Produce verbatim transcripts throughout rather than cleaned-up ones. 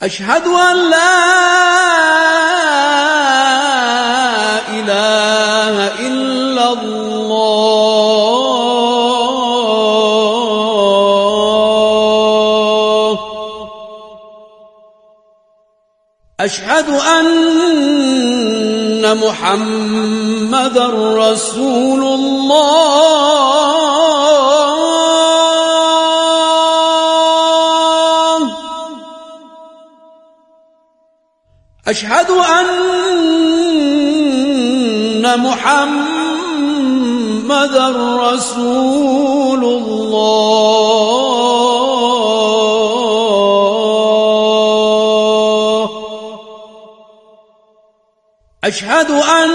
أشهد أن لا إله إلا الله. أشهد أن محمدًا رسول الله. أشهد أن محمدًا رسول الله. أشهد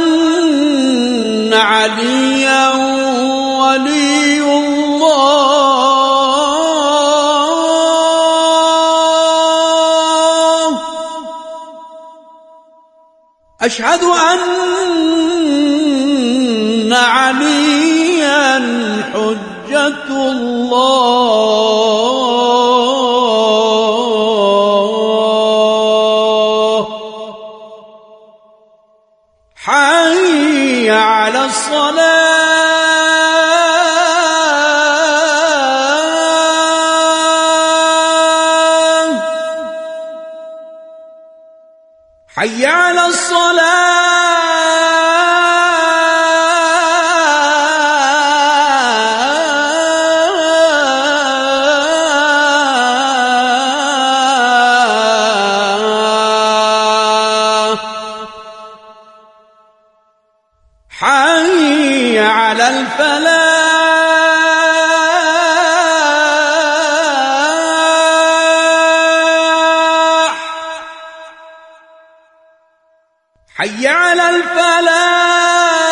أن عليا ولي الله. أشهد أن عليا حجة الله. حي على الصلاة. حي على الصلاة. حي على الفلاح. حي على الفلاح.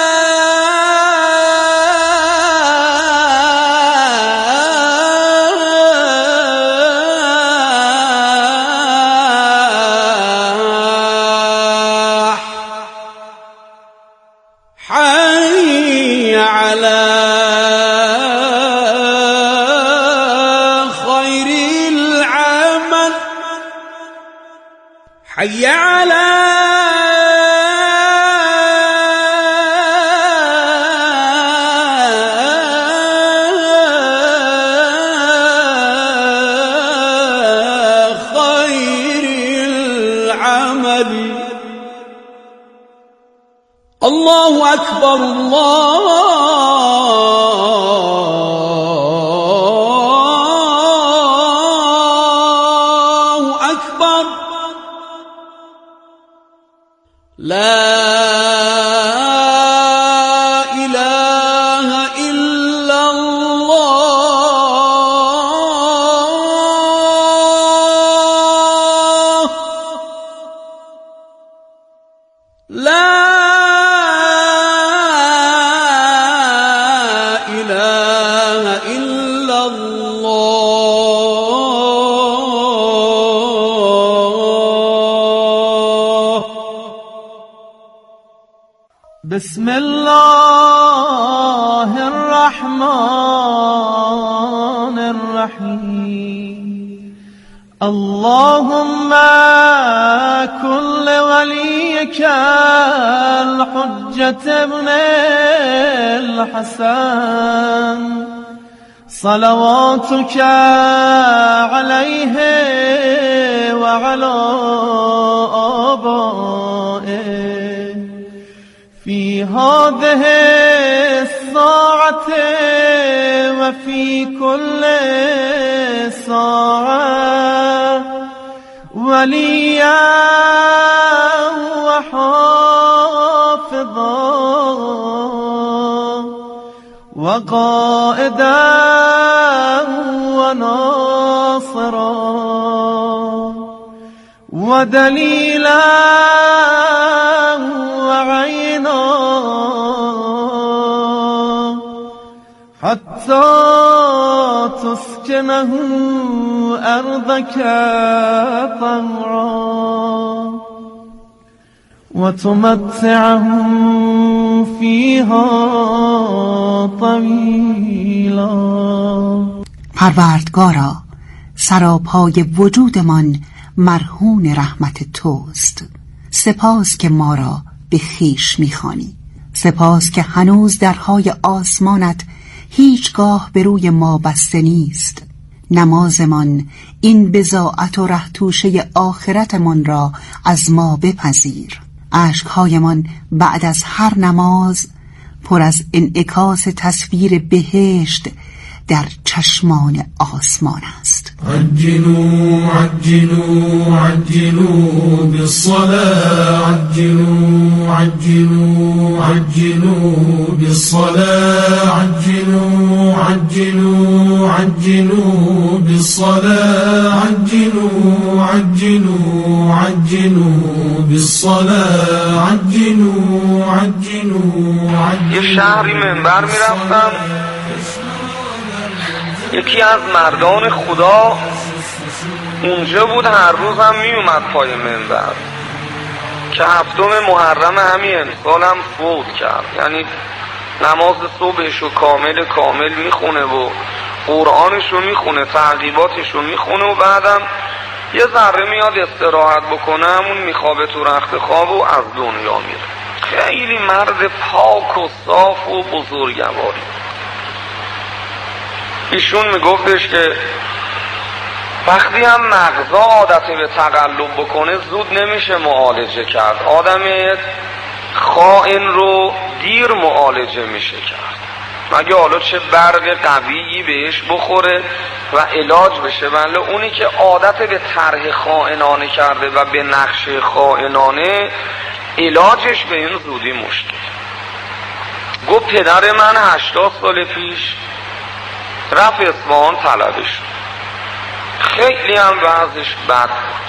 حي على خير العمل. حي على خير العمل. الله أكبر. الله أكبر. لا إله إلا الله. لا إله إلا الله. بسم الله الرحمن الرحيم. اللهم كن لوليك الحجة ابن الحسن صلواتك عليه وعلى آبائه في هذه الساعة وفي كل ساعة وليا وحافظا وقائدا وناصرا ودليلا وعينا حتى تسكنه أرضك طوعا وتمتعهم فيها طویلا. پروردگارا، سراپای وجودمان مرهون رحمت توست. سپاس که ما را به خویش می‌خوانی. سپاس که هنوز درهای آسمانت هیچگاه به روی ما بسته نیست. نمازمان این بضاعت و رهتوشه آخرتمان را از ما بپذیر. اشکهایمان بعد از هر نماز پر از انعکاس تصویر بهشت در چشمان آسمان است. عجلوا عجلوا عجلوا بالصلاة عجلوا عجلوا عجلوا بالصلاة عجلوا عجلوا عجلوا بالصلاة عجلوا عجلوا عجلوا بالصلاة عجلوا عجلوا. یه شهری منبر میرفتم، یکی از مردان خدا اونجا بود، هر روز هم می اومد پای منبر که هفتم محرم همین امسال هم فوت کرد. یعنی نماز صبحشو کامل کامل میخونه و قرآنشو میخونه، تعقیباتشو میخونه و بعدم یه ذره میاد استراحت بکنه، همون میخوابه تو رخت خواب و از دنیا میره. خیلی مرد پاک و صاف و بزرگواری. ایشون میگفتش که وقتی هم مغزا عادت به تقلب بکنه زود نمیشه معالجه کرد. آدم خائن رو دیر معالجه میشه کرد، مگه حالا چه برق قویی بهش بخوره و علاج بشه. ولی اونی که عادت به طرح خائنانه کرده و به نقش خائنانه، علاجش به این زودی مشکل. گفت پدر من هشتاد سال پیش رفت اصفهان طلبه شد، خیلی هم وضعش بد بود.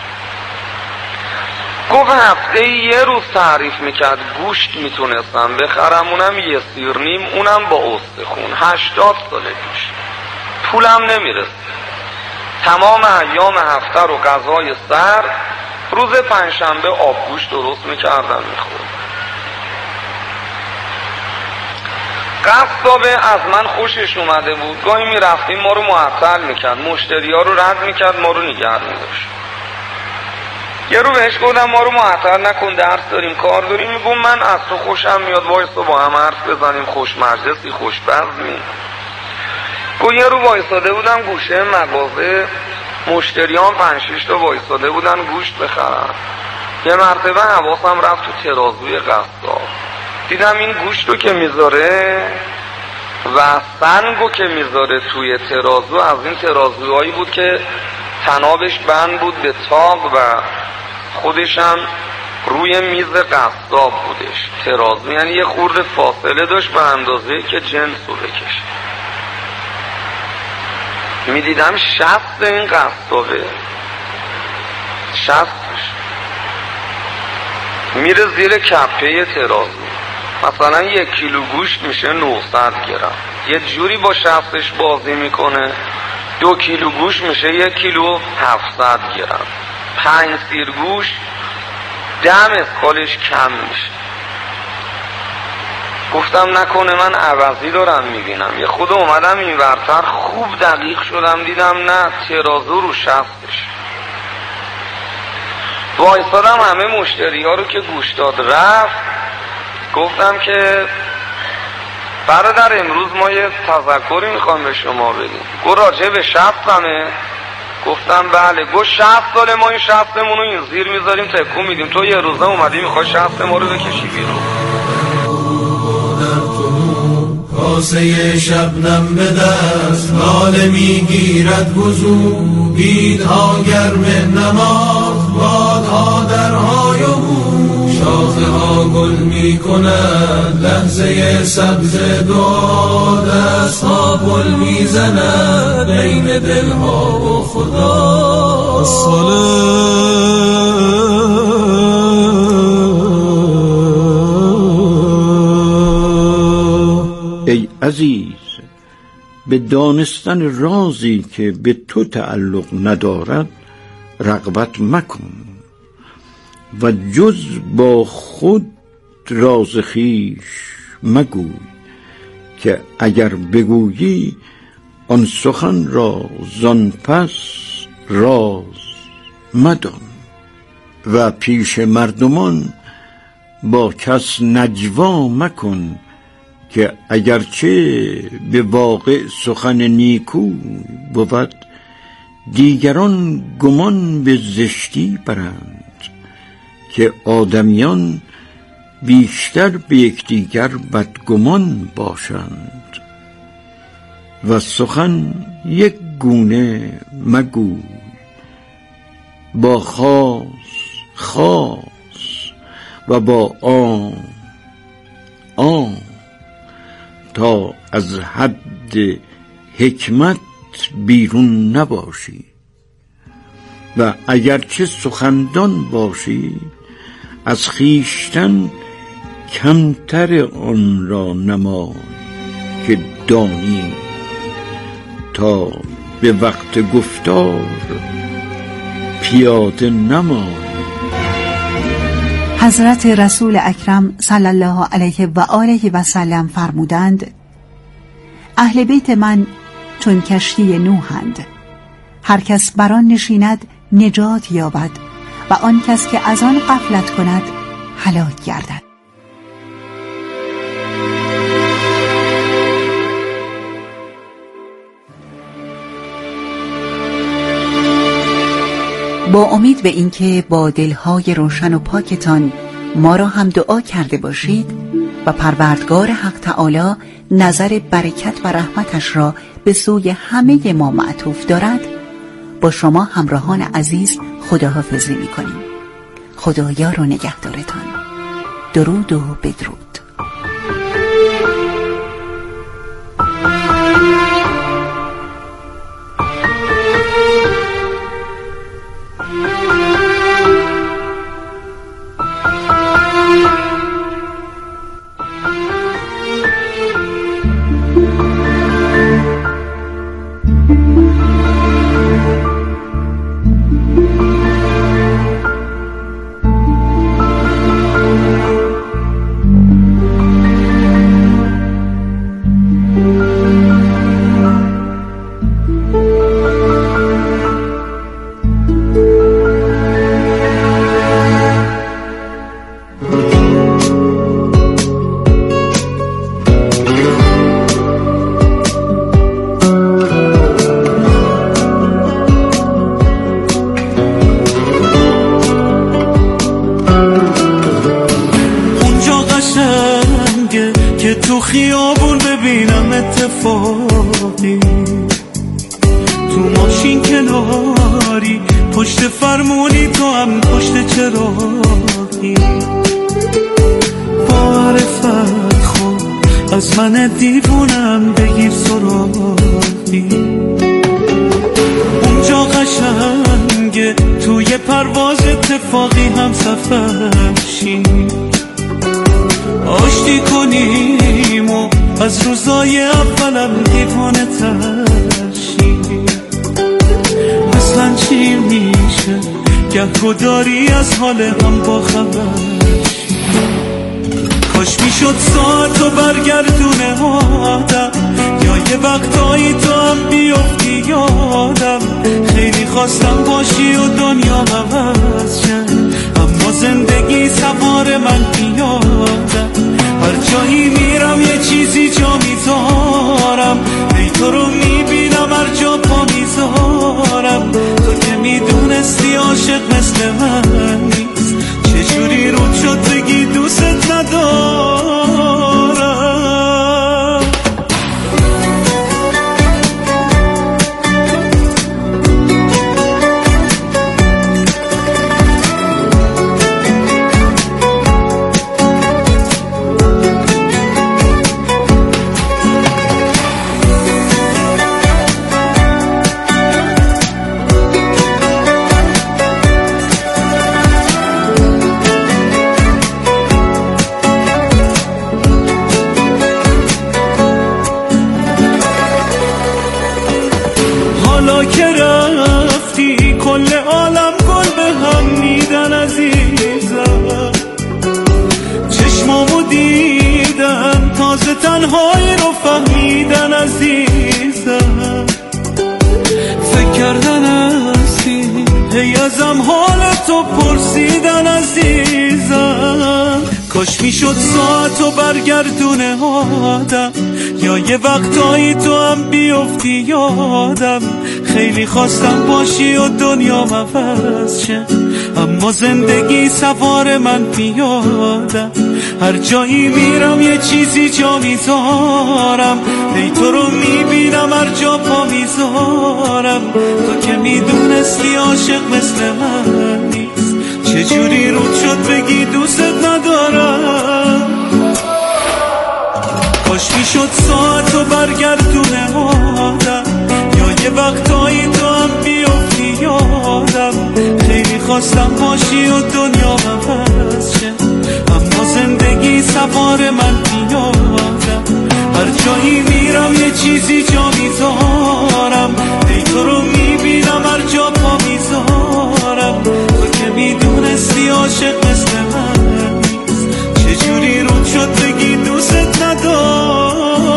گفت هفته یه روز تعریف میکرد گوشت میتونستم بخرم، اونم یه سیر نیم، اونم با استخون. هشتاد سال پیش پولم نمیرسه. تمام ایام هفته رو غذای سر، روز پنجشنبه آبگوشت درست میکردم میخورد. قصابه از من خوشش اومده بود، گاهی میرفتیم ما رو معطل میکرد، مشتری ها رو رد میکرد، ما رو نگه میداشت. یه رو بهش گفتم ما رو معطل نکن، درس داریم کار داریم. میگم من از تو خوشم میاد، وایسا با هم حرف بزنیم، خوش مجلسی خوش بزمی. گفت یه رو وایساده بودم گوشه مغازه، مشتریان پنج شش تا وایساده بودن گوشت بخرن. یه مرتبه حواسم رفت تو ترازوی قصاب، دیدم این گوشت رو که میذاره و سنگو که میذاره توی ترازو از این ترازوهایی بود که تنابش بند بود به تاق و خودشم روی میز قصاب بودش. ترازو یعنی یه خورده فاصله داشت به اندازه که جنس رو بکشه. میدیدم شست این قصابه، شستش میره زیر کپه ترازو. مثلا یک کیلو گوشت میشه نهصد گرم، یه جوری با شستش بازی میکنه. دو کیلو گوشت میشه یک کیلو هفتصد گرم. پنج سیر گوشت دم اسکالش کم میشه. گفتم نکنه من عوضی دارم میبینم. یه خود اومدم این ورتر خوب دقیق شدم، دیدم نه، ترازو رو شستش. وایسادم همه مشتری ها رو که گوشت داد رفت، گفتم که برادر امروز ما یه تذکری میخوام به شما بدیم. گفت راجع به شستمه؟ گفتم بله. گفت شصت ساله ما این شستمون رو این زیر میذاریم تکون میدیم، تو یه روزه اومدی میخوای شست ما رو بکشی بیرون. کاسه شبنم به دست لاله میگیرد وضو، بیدها گرم نماز، بادها درهای هو، شاخه ها گل میکند لحظه سبز دعا، دست ها گل میزند بین دلها و خدا. الصلاة ای عزیز، به دانستن رازی که به تو تعلق ندارد رغبت مکن و جز با خود راز خویش مگوی، که اگر بگویی آن سخن را زان پس راز مدان. و پیش مردمان با کس نجوا مکن، که اگرچه به واقع سخن نیکو بود، دیگران گمان به زشتی برند، که آدمیان بیشتر به یکدیگر بدگمان باشند. و سخن یک گونه مگو، با خاص خاص و با عام عام، تا از حد حکمت بیرون نباشی. و اگرچه سخندان باشی، از خویشتن کمتر آن را نمای که دانی، تا به وقت گفتار پیاده نمای. حضرت رسول اکرم صلی الله علیه و آله و سلم فرمودند: اهل بیت من چون کشتی نوحند، هر کس بر آن نشیند نجات یابد و آن کس که از آن غفلت کند هلاک گردد. با امید به اینکه با دلهای روشن و پاکتان ما را هم دعا کرده باشید و پروردگار حق تعالی نظر برکت و رحمتش را به سوی همه ما معطوف دارد، با شما همراهان عزیز خداحافظی می‌کنیم. خدایار و نگهدارتان. درود و بدرود. تو خیابون ببینم اتفاقی، تو ماشین کناری، پشت فرمونی، تو هم پشت چراغی. با عرفت خود از من دیوونم بگیر سراغی. اونجا قشنگه توی پرواز اتفاقی هم سفر شیم، آشتی کنیم و از روزای اولم دیوانه تر شیم. اصلا چی میشه گه داری از حال هم با خبر شیم. کاش میشد ساعتو برگردونه آدم، یا یه وقتایی تو هم بیفتی یادم. خیلی خواستم باشی و دنیا عوض شد، اما زندگی سوار من پیادم. هر جایی میرم یه چیزی جا میذارم، ای تو رو میبینم هر جا پا میذارم. تو که میدونستی عاشق مثل من نیست، چجوری رود شد بگی دوست ندارم. حالا که رفتی کل عالم گل به هم میدن عزیزم. چشمامو دیدن تازه تنهایی رو فهمیدن عزیزم. فکر کردن هستی هی ازم حال تو و پرسیدن عزیزم. کاش میشد ساعتو برگردونه آدم، یا یه وقتایی تو هم بیفتی یادم. خیلی خواستم باشی و دنیا عوض شه، اما زندگی سوار من پیادم. هر جایی میرم یه چیزی جا میذارم، ای تو رو میبینم هر جا پا میذارم. تو که میدونستی عاشق مثل من نیست، چجوری رود شد بگی دوست ندارم. کاش میشد ساعتو برگردونه آدم، یا یه وقتایی تو هم بیفتی یادم. خیلی خواستم باشی و دنیا عوض شه، اما زندگی سوار من پیادم. هر جایی میرم یه چیزی جا میذارم، ای تو رو میبینم هر جا پا میذارم. تو که میدونستی عاشق مثل من نیست، چجوری رود شد بگی دوست ندارم.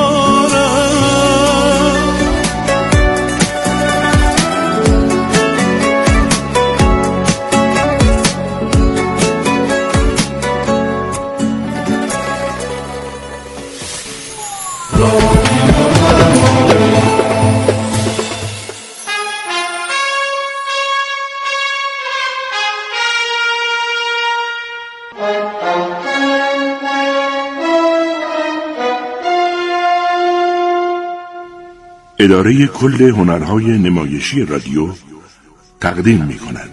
اداره کل هنرهای نمایشی رادیو تقدیم می کند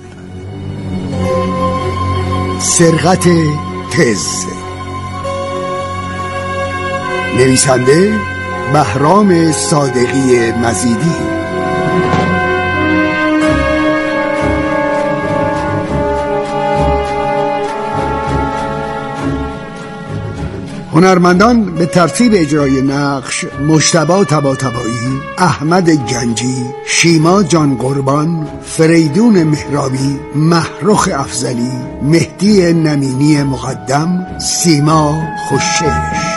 سرقت تز. نویسنده بهرام صادقی مزیدی. هنرمندان به ترتیب اجرای نقش: مجتبی طباطبایی، احمد گنجی، شیما جان قربان، فریدون مهرابی، محروخ افضلی، مهدی نمینی مقدم، سیما خوشش.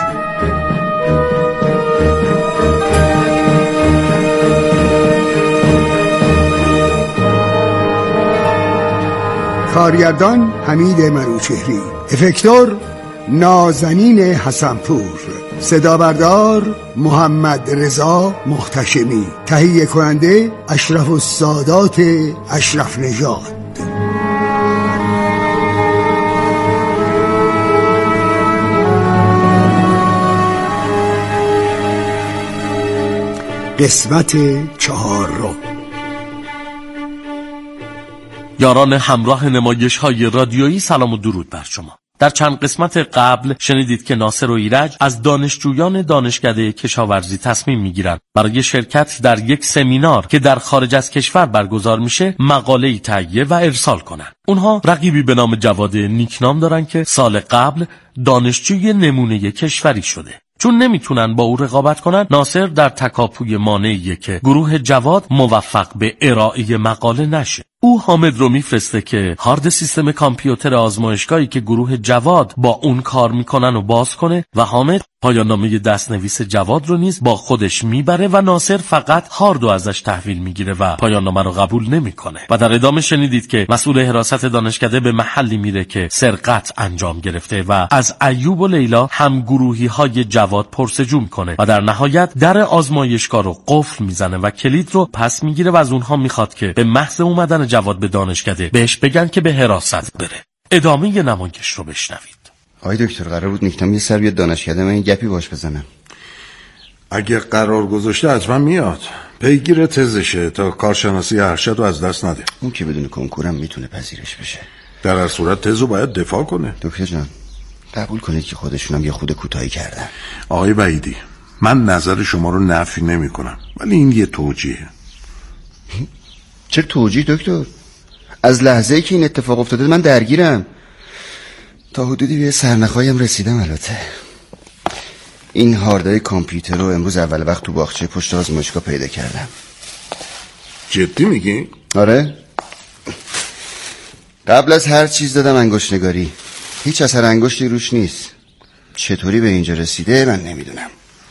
کارگردان حمید منوچهری، افکتور نازنین حسنپور، صدا بردار محمد رضا محتشمی، تهیه کننده اشرف السادات اشرف نژاد. قسمت چهارم. یاران همراه نمایش های رادیویی، سلام و درود بر شما. در چند قسمت قبل شنیدید که ناصر و ایرج از دانشجویان دانشکده کشاورزی تصمیم میگیرند برای شرکت در یک سمینار که در خارج از کشور برگزار میشه مقاله‌ای تهیه و ارسال کنند. اونها رقیبی به نام جواد نیکنام دارن که سال قبل دانشجوی نمونه کشوری شده. چون نمیتونن با او رقابت کنن، ناصر در تکاپوی مانعیه که گروه جواد موفق به ارائه مقاله نشه. او حامد رو میفرسته که هارد سیستم کامپیوتر آزمایشگاهی که گروه جواد با اون کار میکنن و باز کنه و حامد پایان نامه دستنویس جواد رو نیز با خودش میبره و ناصر فقط هاردو ازش تحویل میگیره و پایان نامه رو قبول نمیکنه. و در ادامه شنیدید که مسئول حراست دانشکده به محلی میره که سرقت انجام گرفته و از ایوب و لیلا هم گروهی های جواد پرسجو میکنه و در نهایت در آزمایشگاه رو قفل میزنه و کلید رو پس میگیره و از اونها میخواد که به محض اومدن جواد به دانشکده بهش بگن که به حراست بره. ادامه نمایش رو بشنوید. آقای دکتر، قرار بود نیکنام یه سر بیاد دانشکده، من این گپی باش بزنم. اگه قرار گذاشته حتما میاد. پیگیر تزشه تا کارشناسی ارشد رو از دست نده. اون که بدون کنکورم میتونه پذیرش بشه. در هر صورت تز رو باید دفاع کنه. دکتر جان، قبول کنید که خودشونم یه خود کوتاهی کردن. آقای وحیدی، من نظر شما رو نفی نمی کنم، ولی این یه توجیهه. چه توجیه دکتر؟ از لحظه‌ای که این اتفاق افتاده من درگیرم. تا حدودی به سرنخایم رسیدم. البته این هاردای کامپیوتر رو امروز اول وقت تو باغچه پشت آزمایشگاه پیدا کردم. جدی میگی؟ آره. قبل از هر چیز دادم انگشت نگاری، هیچ اثر انگشتی روش نیست. چطوری به اینجا رسیده من نمیدونم.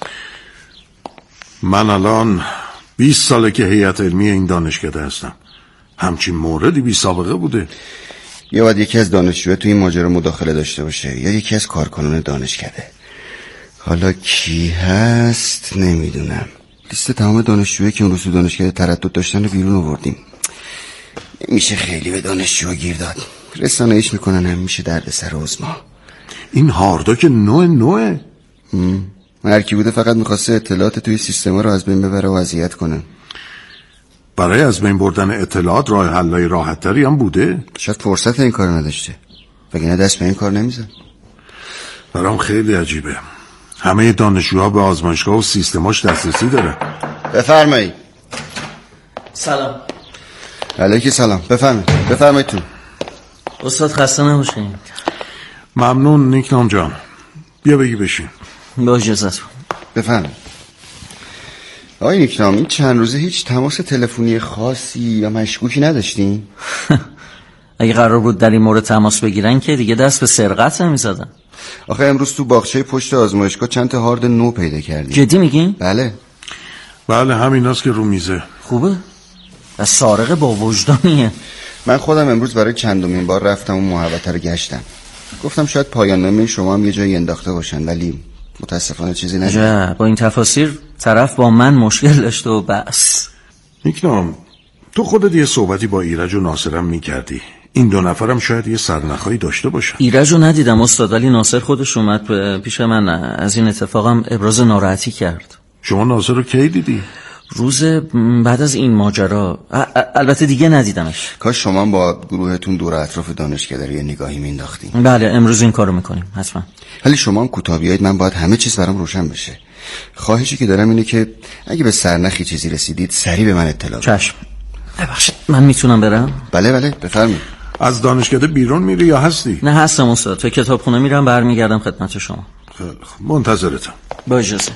من الان بیست ساله که هیئت علمی این دانشکده هستم. همچین موردی بی سابقه بوده. یا باید یکی از دانشجوها تو این ماجرا مداخله داشته باشه یا یکی از کارکنان دانشکده. حالا کی هست نمیدونم. لیست تمام دانشجوهایی که اون روز تو دانشکده تردد داشتن رو بیرون آوردیم. نمیشه خیلی به دانشجوها گیر داد. رسانه‌ایش میکنن هم میشه دردسر عظما. این هاردا که نوع نوعه. هر کی بوده فقط میخواسته اطلاعات توی سیستما رو از بین ببره و اذیت کنه. برای از بین بردن اطلاعات راه حلای راحت تری هم بوده. شاید فرصت این کار نداشته وگرنه دست به این کار نمیزد. برام خیلی عجیبه. همه دانشجوها به آزمایشگاه و سیستماش دسترسی داره. بفرمایید. سلام. علیکی سلام. بفرمایید. بفرمایید تو. استاد خسته نباشین. ممنون نیکنام جان. بیا بگی بشین. با اجازهتون. بفرمایید. آقای نیکنام این چند روزه هیچ تماس تلفنی خاصی یا مشکوکی نداشتین؟ اگه قرار بود در این مورد تماس بگیرن که دیگه دست به سرقت نمیزدن. آخه امروز تو باغچه پشت آزمایشگاه چند تا هارد نو پیدا کردیم. جدی میگین؟ بله. بله همیناست که رو میزه. خوبه؟ و سارق با وجدانیه. من خودم امروز برای چندمین بار رفتم و محوطه رو گشتم. گفتم شاید پایان نامه شما هم یه جایی انداخته باشن ولی متاسفانه چیزی نشد. با این تفاسیر طرف با من مشکل داشته و بس. نیکنام تو خودت یه صحبتی با ایرج و ناصرم میکردی. این دو نفرم شاید یه سرنخایی داشته باشن. ایرج رو ندیدم استاد ولی ناصر خودش اومد پیش من از این اتفاقم ابراز ناراحتی کرد. شما ناصر رو کی دیدی؟ روز بعد از این ماجرا. البته دیگه ندیدمش. کاش شما با گروهتون دور اطراف دانشکده یه نگاهی مینداختین. بله امروز این کارو میکنیم حتما. ولی شما هم کوتاه بیایید من باید همه چیز برام روشن بشه. خواهشی که دارم اینه که اگه به سرنخی چیزی رسیدید سریع به من اطلاع بدید. چشم. ببخشید من میتونم برم؟ بله بله بفرمایید. از دانشکده بیرون میری یا هستی؟ نه هستم استاد. تو کتابخونه میرم برمیگردم خدمت شما. خیلی خوب منتظرتم. با اجازه.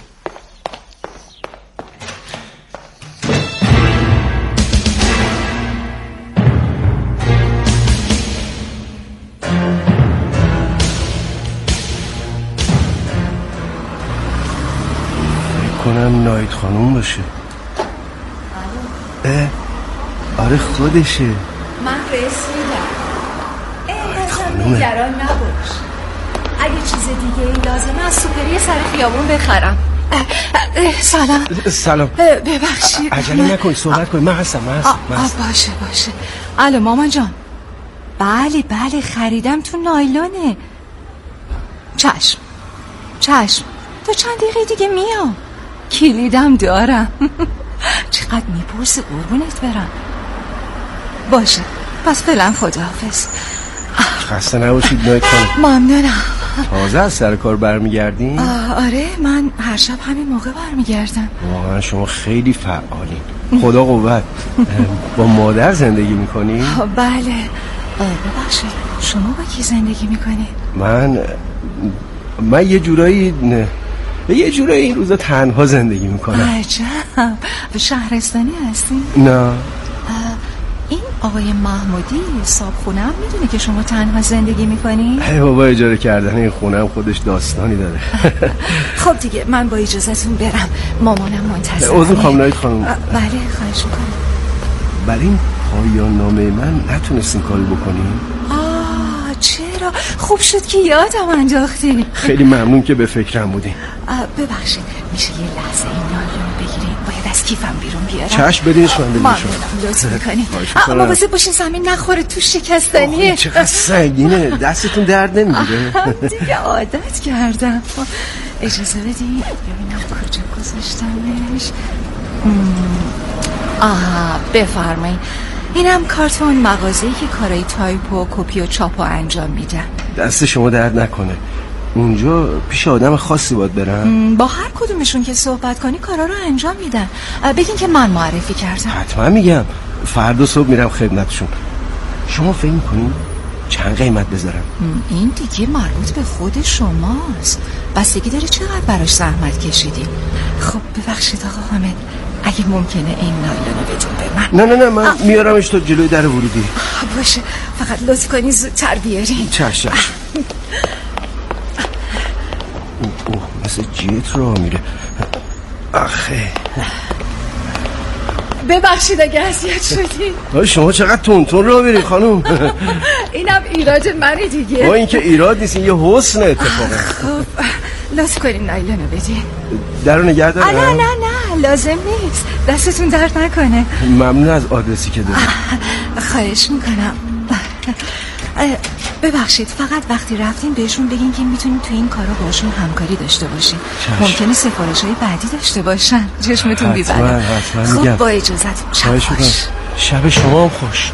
کنم نایت خانوم باشه. اه آره خودشه. من رسیدم. اینقدر نگران نباش. اگه چیز دیگه ای لازمه از سوپری سر خیابون بخرم. اه اه سلام. سلام. ببخشید. عجله نکن صحبت کن. من هستم من هستم. من هستم. باشه باشه. الو مامان جان. بله بله خریدم تو نایلونه. چشم چشم. تو چند دقیقه دیگه میام. کلیدم دارم. چقدر میپرسی قربونت برم. باشه پس فعلا خداحافظ. خسته نباشید نایت خانم. ممنونم. تازه از سر کار برمیگردین؟ آره من هر شب همین موقع برمیگردم. واقعا شما خیلی فعالین. خدا قوت. با مادر زندگی میکنی؟ بله. ببخشید شما با کی زندگی میکنی؟ من من یه جورایی نه. یه جورایی این روزا تنها زندگی میکنم. عجب. شهرستانی هستی؟ نه. این آقای محمودی صاحب خونم میدونه که شما تنها زندگی میکنی؟ ای بابا اجاره کردن این خونم خودش داستانی داره. خب دیگه من با اجازهتون برم. مامانم منتظره. عذر میخوام نایت خانم. بله خواهش میکنم. برای این پایان نامه من نتونستین کاری بکنین؟ آه چرا؟ خوب شد که یادم انداختی. خیلی ممنون که به فکرم بودین. ببخشید میشه یه لحظه این نایلون بگیرین؟ باید از کیفم بیرون بیارم. چشم بدینش من بدینش ممنونم لطف میکنی. اما واسه باشین زمین نخوره تو شکستنیه. چقدر سنگینه دستتون درد نمیگیره؟ دیگه عادت کردم. اجازه بدین ببینم کجا گذاشتمش. آها بفرمایید. اینم کارتون مغازه‌ای که کارای تایپ و کپی و چاپ و انجام میدن. دست شما درد نکنه. اونجا پیش آدم خاصی باید برم؟ با هر کدومشون که صحبت کنی کارا رو انجام میدن. بگین که من معرفی کردم. حتما میگم. فردا صبح میرم خدمتشون. شما فکر میکنین چند قیمت بذارم؟ این دیگه مربوط به خود شماست. بستگی داره چقدر براش زحمت کشیدی. خب ببخشید آقا حامد اگه ممکنه این نایلونو بدون به من. نه نه نه من آه. میارمش تا جلوی در ورودی. باشه فقط لطف کنی زودتر بیارین. چشم چشم. اوه اوه مثل جیت رو میره. آخه ببخشید اگه اذیت شدی. شما چقدر تون تون راه میری خانم. اینم ایراد منه دیگه. با این که ایراد نیست، این یه حسن اتفاقه. خب لطف کنین نایلونو بدین. درو نگه دارم؟ نه نه نه لازم نیست، دستتون درد نکنه. ممنون از آدرسی که داری. خواهش میکنم. ببخشید فقط وقتی رفتین بهشون بگین که میتونین تو این کارا باشون همکاری داشته باشین. ممکنه سفارش های بعدی داشته باشن. چشمتون بیزنه. خب با اجازت شب خوش. شب شما هم خوش.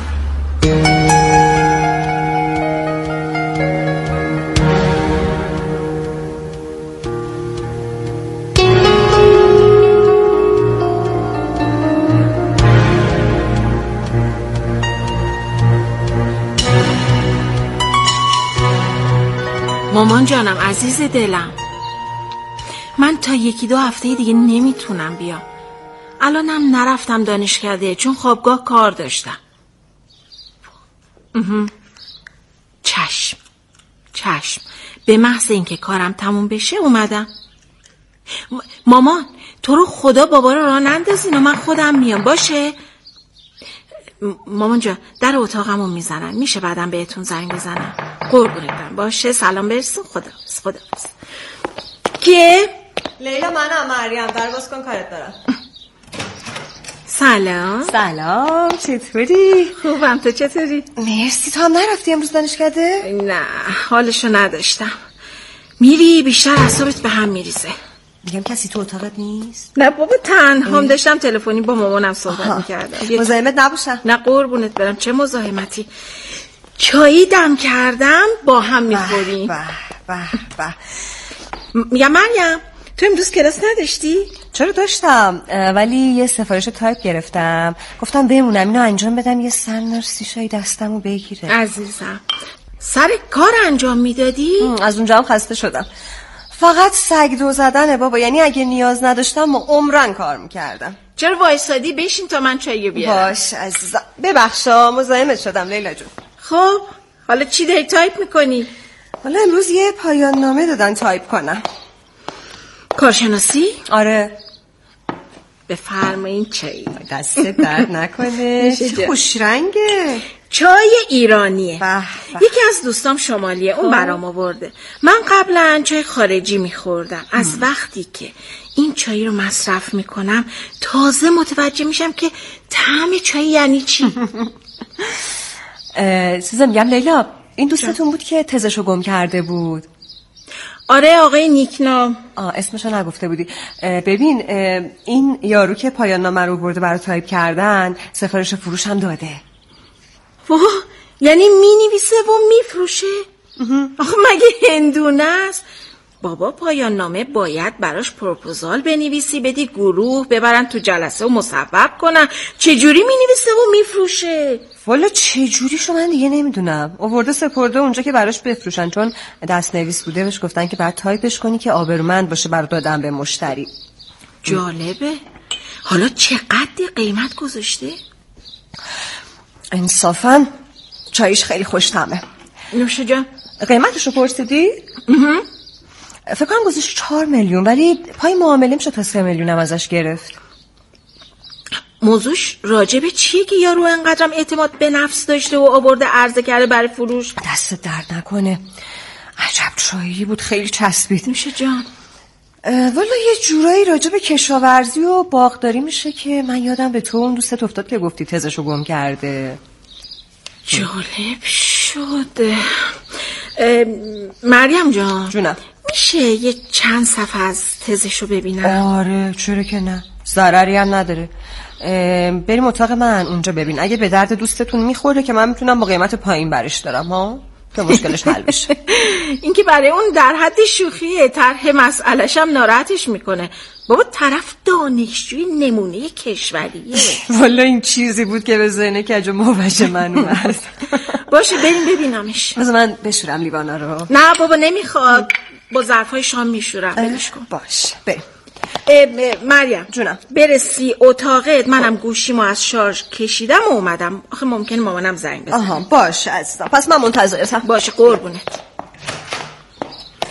مامان جانم عزیز دلم، من تا یکی دو هفته دیگه نمیتونم بیام. الانم نرفتم دانشکده چون خوابگاه کار داشتم. چشم چشم به محض اینکه کارم تموم بشه اومدم. مامان تو رو خدا بابا رو راه نندازین و من خودم میام. باشه مامان جان، در اتاقمو میزنن، میشه بعدم بهتون زنگ بزنم؟ قربونتم. باشه سلام برسون. خداحافظ. خداحافظ. کیه؟ لیلا منم. مریم در باز کن کارت دارم. سلام. سلام چطوری؟ خوبم، تو چطوری؟ مرسی. تو هم نرفتی امروز دانشکده؟ نه حالشو نداشتم. میری بیشتر اعصابت به هم میریزه. میگم کسی تو اتاقت نیست؟ نه بابا تنهام داشتم تلفنی با مامانم صحبت میکردم. مزاحمت نباشم. نه قربونت برم، چه مزاحمتی. چایی دم کردم با هم میخوریم. به به به. میگم مریم تو امروز کلاس نداشتی؟ چرا داشتم، ولی یه سفارش تایپ گرفتم، گفتم بمونم اینو انجام بدم یه سرنرسی شای دستمو بگیره. عزیزم سر کار انجام میدادی؟ از اونجا هم خسته شدم. فقط سگ دو زدنه بابا، یعنی اگه نیاز نداشتم ما عمرن کار میکردم. چرا وایسادی؟ بشین تا من چایی بیارم. باش عزیزم. ببخشا مزاحمت شدم لیلا جون. خب حالا چی داری تایپ میکنی؟ حالا امروز یه پایان نامه دادن تایپ کنم. کارشناسی؟ آره. بفرمایین چایی. دست درد نکنه. چه خوش رنگه. چای ایرانیه. بح بح. یکی از دوستام شمالیه، اون برام آورده. من قبلا چای خارجی میخوردم. از وقتی که این چای رو مصرف میکنم تازه متوجه میشم که طعم چای یعنی چی. چیزا میگم لیلا، این دوستتون بود که تزشو گم کرده بود؟ آره آقای نیکنام. آه اسمشو نگفته بودی. ببین این یارو که پایان نامه رو برده برای تایپ کردن سفارش فروش هم داده. واه یعنی می نویسه و می فروشه؟ آخه مگه هندونه است؟ بابا پایان نامه باید براش پروپوزال بنویسی، بدی گروه ببرن تو جلسه و مصوب کنن. چجوری می نویسه و می فروشه؟ والا چجوری شو من دیگه نمیدونم. آورده سپرده اونجا که براش بفروشن، چون دست نویس بوده بهش گفتن که بعد تایپش کنی که آبرومند باشه برای دادن به مشتری. جالبه. حالا چقدر قیمت گذاشته؟ انصافا چایش خیلی خوش طعمه. نوشه جان قیمتشو پرسیدی؟ فکر کنم گذاشت چهار میلیون، ولی پای معامله میشه تا سه میلیون هم ازش گرفت. موضوعش راجبه چیه که یارو انقدرم اعتماد به نفس داشته و آورده عرضه کرده برای فروش؟ دست درد نکنه. عجب چایی بود، خیلی چسبید. میشه جان والا یه جورایی راجب کشاورزی و باغداری میشه که من یادم به تو اون دوستت افتاد که گفتی تزشو گم کرده. جالب شده. مریم جان جونم، میشه یه چند صفحه از تزشو ببینم؟ آره چرا که نه، ضرری هم نداره. بریم اتاق من اونجا ببین، اگه به درد دوستتون میخوره که من میتونم با قیمت پایین برش دارم ها که مشکلش حل بشه. این که برای اون در حد شوخیه، طرح مسئله‌ش هم ناراحتش میکنه. بابا طرف دانشجوی نمونه کشوریه. والا این چیزی بود که به ذهن کج و موج من اومد. باشه بریم ببینمش. بذار من بشورم لیوانا رو. نه بابا نمیخواد، با ظرفای شام میشورم. ولش کن. باش بریم. مریم جونم، برسی اتاقت، منم گوشیمو از شارژ کشیدم و اومدم. آخه ممکنه مامانم زنگ بزنه. آها باشه عزیزم، پس من منتظرتم. باشه قربونت.